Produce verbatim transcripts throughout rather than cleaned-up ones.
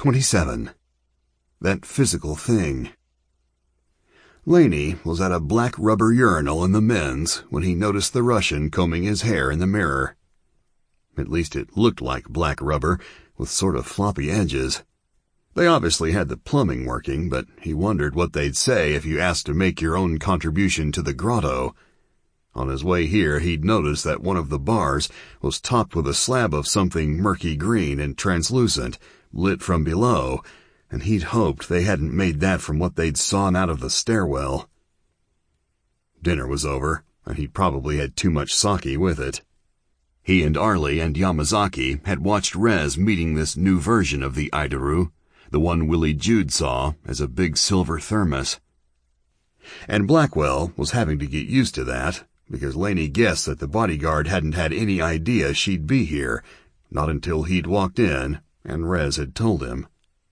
twenty-seven. That physical thing. Laney was at a black rubber urinal in the men's when he noticed the Russian combing his hair in the mirror. At least it looked like black rubber, with sort of floppy edges. They obviously had the plumbing working, but he wondered what they'd say if you asked to make your own contribution to the grotto. On his way here, he'd noticed that one of the bars was topped with a slab of something murky green and translucent, lit from below, and he'd hoped they hadn't made that from what they'd sawn out of the stairwell. Dinner was over, and he'd probably had too much sake with it. He and Arlie and Yamazaki had watched Rez meeting this new version of the Idaru, the one Willie Jude saw as a big silver thermos. And Blackwell was having to get used to that, because Laney guessed that the bodyguard hadn't had any idea she'd be here, not until he'd walked in and Rez had told him.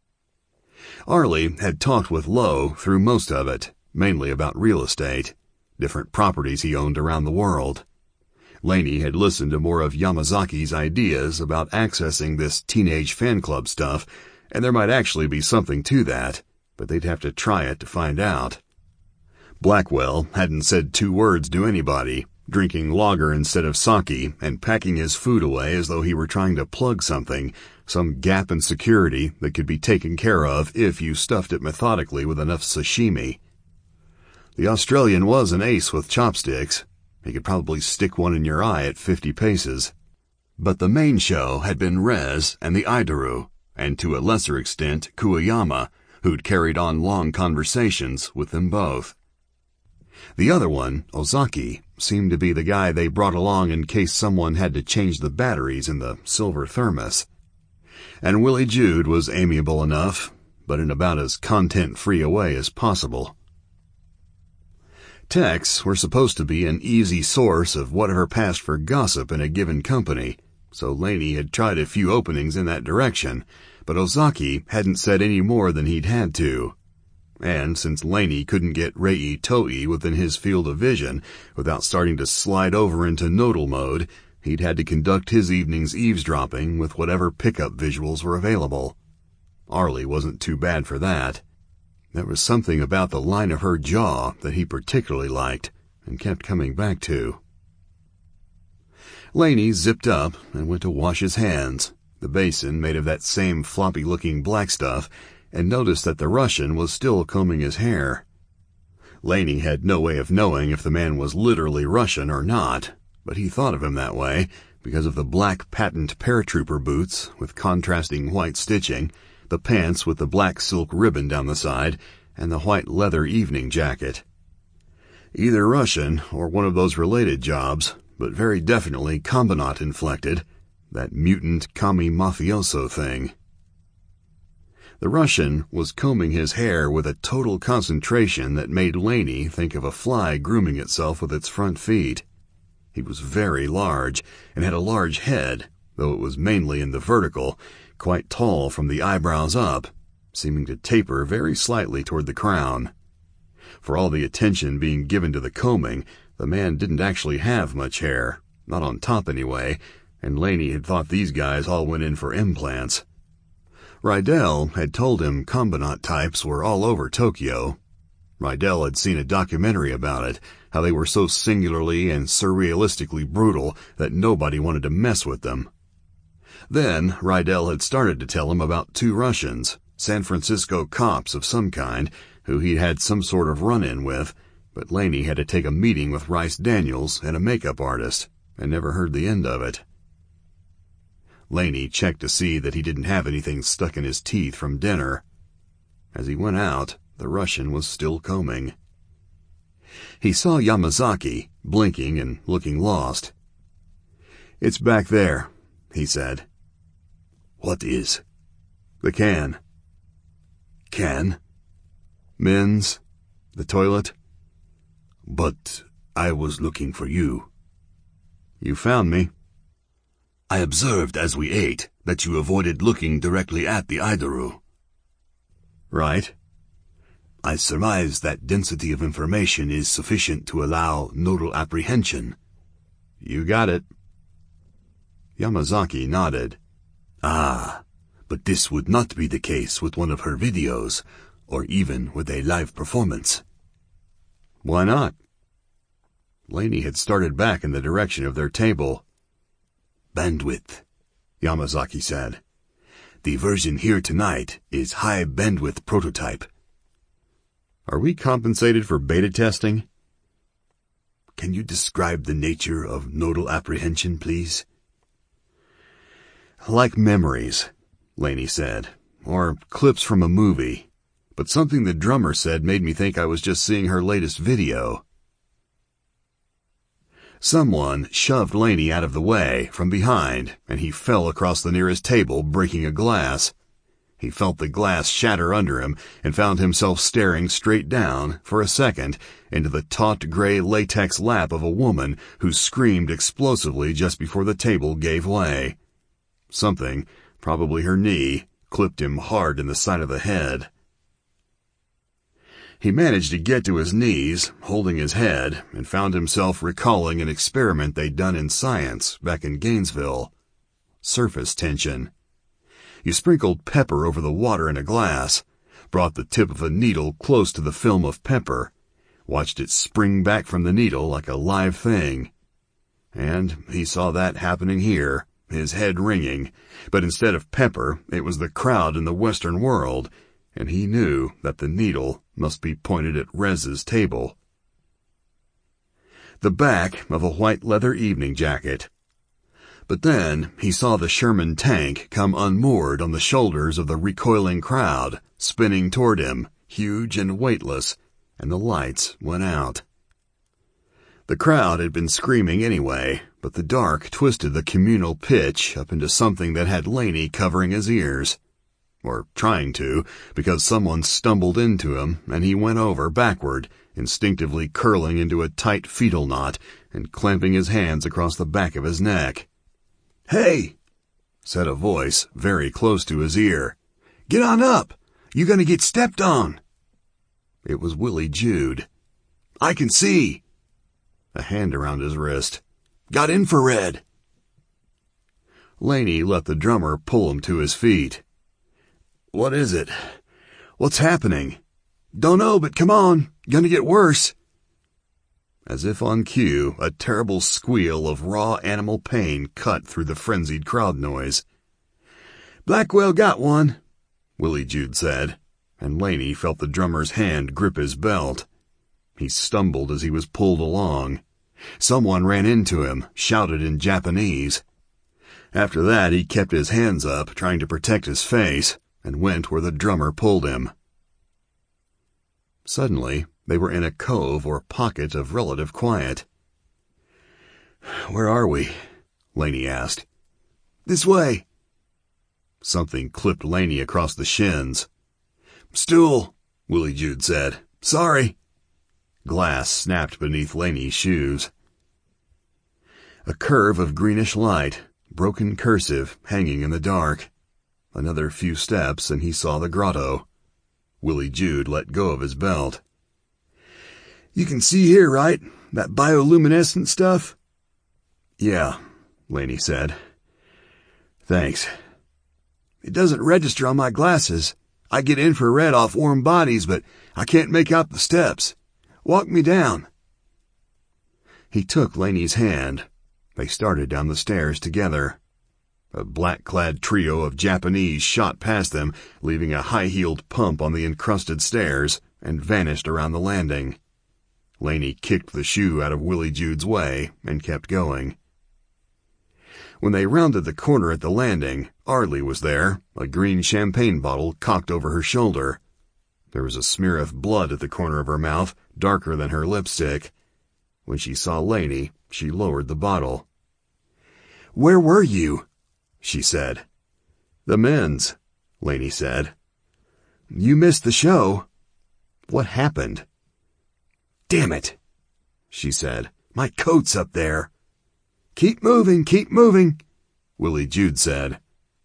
Arlie had talked with Lowe through most of it, mainly about real estate, different properties he owned around the world. Laney had listened to more of Yamazaki's ideas about accessing this teenage fan club stuff, and there might actually be something to that, but they'd have to try it to find out. Blackwell hadn't said two words to anybody, drinking lager instead of sake and packing his food away as though he were trying to plug something, some gap in security that could be taken care of if you stuffed it methodically with enough sashimi. The Australian was an ace with chopsticks. He could probably stick one in your eye at fifty paces. But the main show had been Rez and the Idaru, and to a lesser extent Kuwayama, who'd carried on long conversations with them both. The other one, Ozaki, seemed to be the guy they brought along in case someone had to change the batteries in the silver thermos. And Willie Jude was amiable enough, but in about as content-free a way as possible. Texts were supposed to be an easy source of whatever passed for gossip in a given company, so Laney had tried a few openings in that direction, but Ozaki hadn't said any more than he'd had to. And since Laney couldn't get Rei Toei within his field of vision without starting to slide over into nodal mode, he'd had to conduct his evening's eavesdropping with whatever pickup visuals were available. Arlie wasn't too bad for that. There was something about the line of her jaw that he particularly liked and kept coming back to. Laney zipped up and went to wash his hands, the basin made of that same floppy-looking black stuff, and noticed that the Russian was still combing his hair. Laney had no way of knowing if the man was literally Russian or not, but he thought of him that way because of the black patent paratrooper boots with contrasting white stitching, the pants with the black silk ribbon down the side, and the white leather evening jacket. Either Russian or one of those related jobs, but very definitely Combinat-inflected, that mutant kami mafioso thing. The Russian was combing his hair with a total concentration that made Laney think of a fly grooming itself with its front feet. He was very large and had a large head, though it was mainly in the vertical, quite tall from the eyebrows up, seeming to taper very slightly toward the crown. For all the attention being given to the combing, the man didn't actually have much hair, not on top anyway, and Laney had thought these guys all went in for implants. Rydell had told him Combinat types were all over Tokyo. Rydell had seen a documentary about it, how they were so singularly and surrealistically brutal that nobody wanted to mess with them. Then Rydell had started to tell him about two Russians, San Francisco cops of some kind, who he'd had some sort of run-in with, but Laney had to take a meeting with Rice Daniels and a makeup artist, and never heard the end of it. Laney checked to see that he didn't have anything stuck in his teeth from dinner. As he went out, the Russian was still combing. He saw Yamazaki, blinking and looking lost. "It's back there," he said. "What is?" "The can." "Can?" "Men's. The toilet." "But I was looking for you." "You found me." "I observed as we ate that you avoided looking directly at the Idaru." "Right." "I surmise that density of information is sufficient to allow nodal apprehension." "You got it." Yamazaki nodded. "Ah, but this would not be the case with one of her videos, or even with a live performance. Why not? Laney had started back in the direction of their table. Bandwidth, Yamazaki said. The version here tonight is high bandwidth prototype. Are we compensated for beta testing? Can you describe the nature of nodal apprehension, please? Like memories, Laney said, or clips from a movie, but something the drummer said made me think I was just seeing her latest video. Someone shoved Laney out of the way from behind, and he fell across the nearest table, breaking a glass. He felt the glass shatter under him and found himself staring straight down, for a second, into the taut gray latex lap of a woman who screamed explosively just before the table gave way. Something, probably her knee, clipped him hard in the side of the head. He managed to get to his knees, holding his head, and found himself recalling an experiment they'd done in science back in Gainesville. Surface tension. You sprinkled pepper over the water in a glass, brought the tip of a needle close to the film of pepper, watched it spring back from the needle like a live thing. And he saw that happening here, his head ringing, but instead of pepper, it was the crowd in the Western world, and he knew that the needle must be pointed at Rez's table. The back of a white leather evening jacket. But then he saw the Sherman tank come unmoored on the shoulders of the recoiling crowd, spinning toward him, huge and weightless, and the lights went out. The crowd had been screaming anyway, but the dark twisted the communal pitch up into something that had Laney covering his ears. Or trying to, because someone stumbled into him and he went over backward, instinctively curling into a tight fetal knot and clamping his hands across the back of his neck. "Hey," said a voice very close to his ear. "Get on up! You're gonna get stepped on!" It was Willie Jude. "I can see." A hand around his wrist. "Got infrared." Laney let the drummer pull him to his feet. "What is it? What's happening?" "Don't know, but come on. Gonna get worse." As if on cue, a terrible squeal of raw animal pain cut through the frenzied crowd noise. "Blackwell got one," Willie Jude said, and Laney felt the drummer's hand grip his belt. He stumbled as he was pulled along. Someone ran into him, shouted in Japanese. After that, he kept his hands up, trying to protect his face, and went where the drummer pulled him. Suddenly, they were in a cove or pocket of relative quiet. "Where are we?" Laney asked. "This way." Something clipped Laney across the shins. "Stool," Willie Jude said. "Sorry." Glass snapped beneath Laney's shoes. A curve of greenish light, broken cursive, hanging in the dark. Another few steps and he saw the grotto. Willie Jude let go of his belt. "You can see here, right? That bioluminescent stuff?" "Yeah," Laney said. "Thanks." "It doesn't register on my glasses. I get infrared off warm bodies, but I can't make out the steps. Walk me down." He took Laney's hand. They started down the stairs together. A black-clad trio of Japanese shot past them, leaving a high-heeled pump on the encrusted stairs, and vanished around the landing. Laney kicked the shoe out of Willie Jude's way and kept going. When they rounded the corner at the landing, Arlie was there, a green champagne bottle cocked over her shoulder. There was a smear of blood at the corner of her mouth, darker than her lipstick. When she saw Laney, she lowered the bottle. "Where were you?" she said. "The men's," Laney said. "You missed the show." "What happened?" "Damn it," she said. "My coat's up there." "Keep moving, keep moving," Willie Jude said.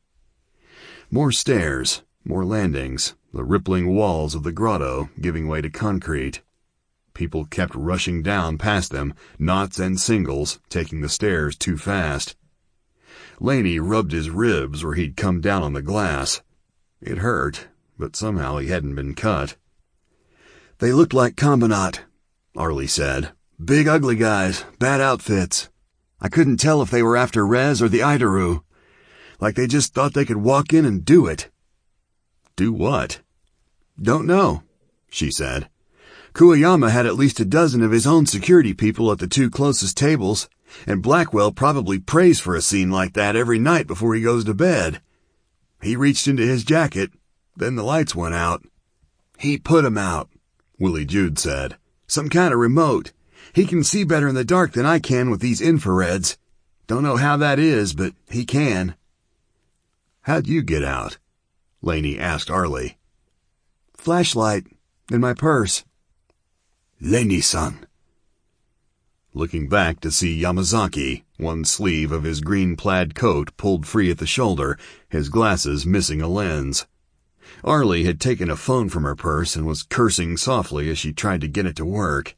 More stairs, more landings, the rippling walls of the grotto giving way to concrete. People kept rushing down past them, knots and singles, taking the stairs too fast. Laney rubbed his ribs where he'd come down on the glass. It hurt, but somehow he hadn't been cut. They looked like Combinat, Arlie said. Big ugly guys, bad outfits. I couldn't tell if they were after Rez or the Idaru. Like they just thought they could walk in and do it. Do what? Don't know, she said. Kuwayama had at least a dozen of his own security people at the two closest tables, and Blackwell probably prays for a scene like that every night before he goes to bed. He reached into his jacket, then the lights went out. He put 'em out, Willie Jude said. Some kind of remote. He can see better in the dark than I can with these infrareds. Don't know how that is, but he can. How'd you get out? Laney asked Arlie. Flashlight in my purse. Laney-san. Looking back to see Yamazaki, one sleeve of his green plaid coat pulled free at the shoulder, his glasses missing a lens. Arlie had taken a phone from her purse and was cursing softly as she tried to get it to work.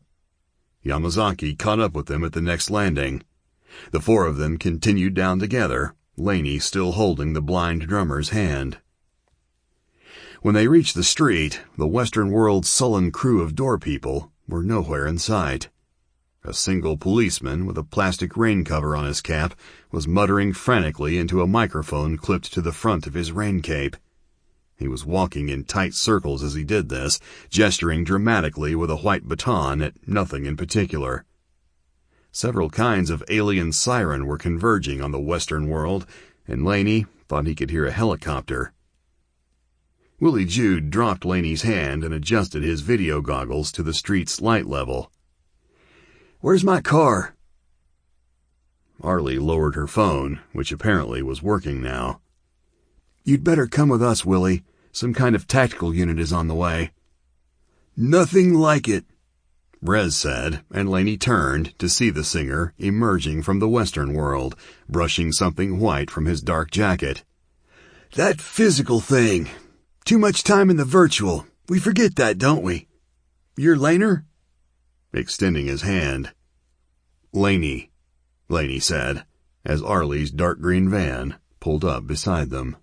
Yamazaki caught up with them at the next landing. The four of them continued down together, Laney still holding the blind drummer's hand. When they reached the street, the Western World's sullen crew of door people were nowhere in sight. A single policeman with a plastic rain cover on his cap was muttering frantically into a microphone clipped to the front of his rain cape. He was walking in tight circles as he did this, gesturing dramatically with a white baton at nothing in particular. Several kinds of alien siren were converging on the Western World, and Laney thought he could hear a helicopter. Willie Jude dropped Laney's hand and adjusted his video goggles to the street's light level. Where's my car? Arlie lowered her phone, which apparently was working now. You'd better come with us, Willie. Some kind of tactical unit is on the way. Nothing like it, Rez said, and Laney turned to see the singer emerging from the Western World, brushing something white from his dark jacket. That physical thing. Too much time in the virtual. We forget that, don't we? You're Laner? Extending his hand. Laney, Laney said, as Arlie's dark green van pulled up beside them.